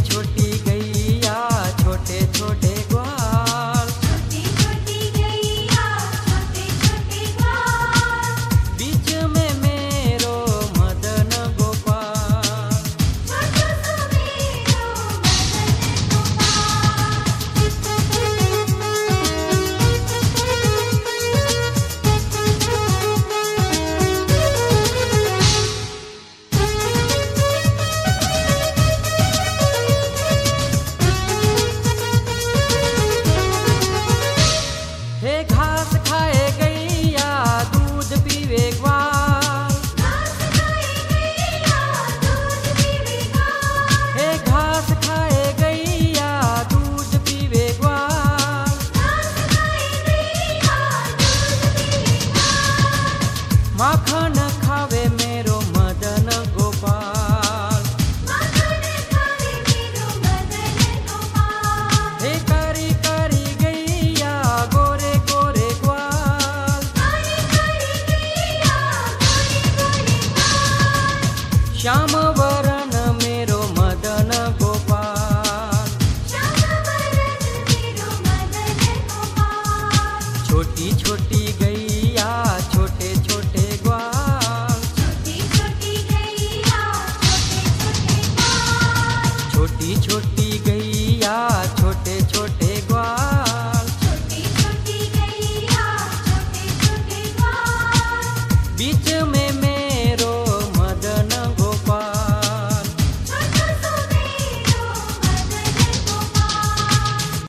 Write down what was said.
छोटी गैया छोटे छोटे ग्वाल, छोटी छोटी गैया छोटे छोटे ग्वाल, बीच में मेरो मदन गोपाल। छोटू सो मेरो मदन हे घास खाए गैया दूध पीवे ग्वाल, घास खाए गैया दूध पीवे ग्वाल, हे घास खाए गैया दूध पीवे ग्वाल। घास खाए गैया दूध पीवे ग्वाल, माखन खावे मेरो मदन गोपाल। माखन खावे मेरो मदन गोपाल, हे कारी कारी गैया गोरे गोरे ग्वाल, कारी कारी गैया गोरे गोरे ग्वाल, श्याम वरण मेरो मदन गोपाल। श्याम वरण मेरो मदन गोपाल, छोटी छोटी गैया छोटे छोटे ग्वाल, छोटी छोटी गैया छोटे छोटे ग्वाल, छोटी छोटी गैया छोटे छोटे ग्वाल, छोटी छोटी गैया छोटे छोटे ग्वाल, बीच में